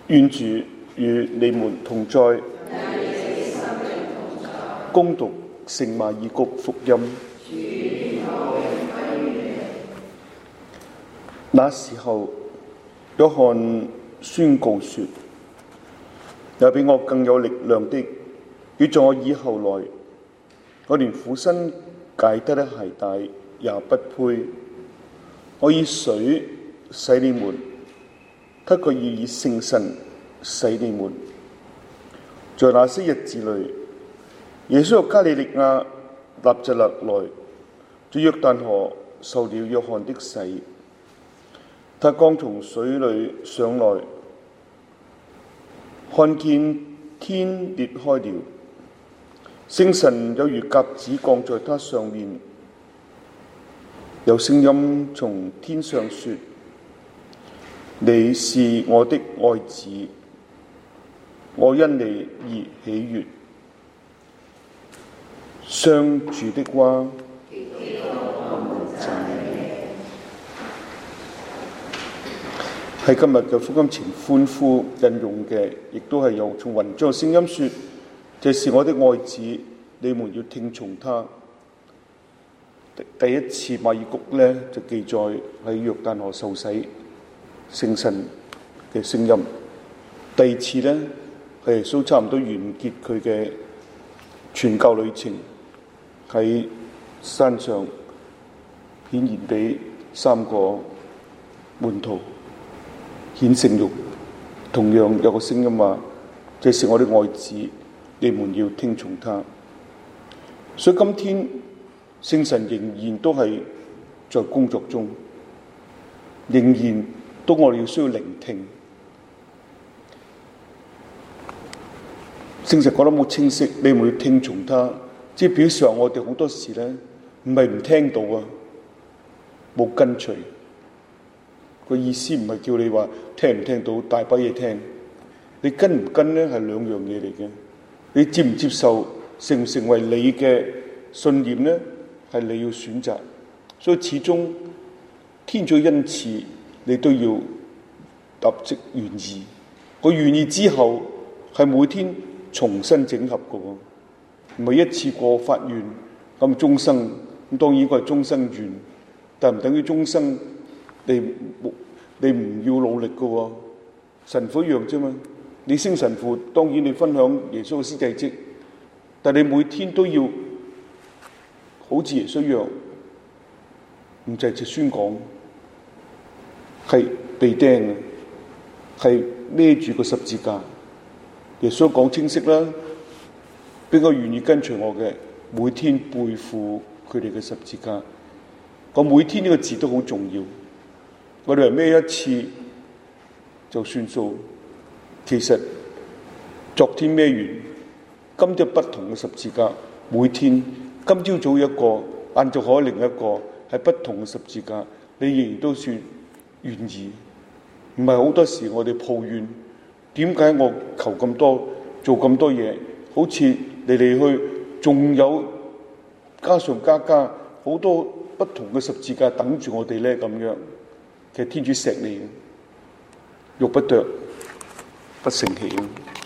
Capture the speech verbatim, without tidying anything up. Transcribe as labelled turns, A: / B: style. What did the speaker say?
A: 願主與你們同在。恭讀聖馬爾谷福音。那時候，約翰宣告說：有比我更有力量的，要在我以後來，我連父親解得的鞋帶也不配。我以水洗你們，他卻要以聖神洗你們。在那些日子裏，耶穌由加利利亞納匝肋來，在約旦河受了約翰的洗。他剛從水裏上來，看見天裂開了，聖神有如鴿子降在他上面，有聲音從天上說：你是我的愛子，我因你而喜悅。上主的話。喺今日嘅福音前歡呼引用嘅，亦都係有從雲中嘅聲音說：這是我的愛子，你們要聽從他。第一次馬爾谷呢，就記載喺約旦河受洗聖神嘅聲音。第二次呢，係耶穌差唔多完結佢嘅傳教旅程，喺山上顯現俾三個門徒顯聖肉，同樣有個聲音話：這是我的愛子，你們要聽從他。所以今天聖神仍然都係在工作中，仍然都我哋要需要聆聽。聖神講得冇清晰，你們要聽從他，即係表示話我哋好多時咧唔係唔聽到啊，冇跟隨。個意思唔係叫你話聽唔聽到，大把嘢聽，你跟唔跟咧係兩樣嘢嚟嘅。你接唔接受，成唔成為你嘅信念咧，係你要選擇。所以始終天主恩賜，你都要立即願意。個願意之後係每天重新整合嘅喎，唔係一次過發願咁終生。咁當然個係終生願，但唔等於終生你你唔要努力嘅喎。神父一樣啫嘛，你升神父當然你分享耶穌嘅施祭職，但你每天都要好似耶穌一樣，唔就係只宣講，係被釘嘅，係孭住個十字架。耶穌講清晰啦，邊個願意跟隨我嘅，每天背負佢哋嘅十字架。個每天呢個字都好重要。我哋係孭一次就算數，其實昨天孭完，今朝不同嘅十字架，每天今朝早一個，晏晝可另一個，係不同嘅十字架，你仍然都算願意。唔係好多時我哋抱怨，點解我求咁多，做咁多嘢，好似嚟嚟去，仲有加上加加好多不同嘅十字架等住我哋咧咁樣。其實天主錫你嘅，欲不得，不成器。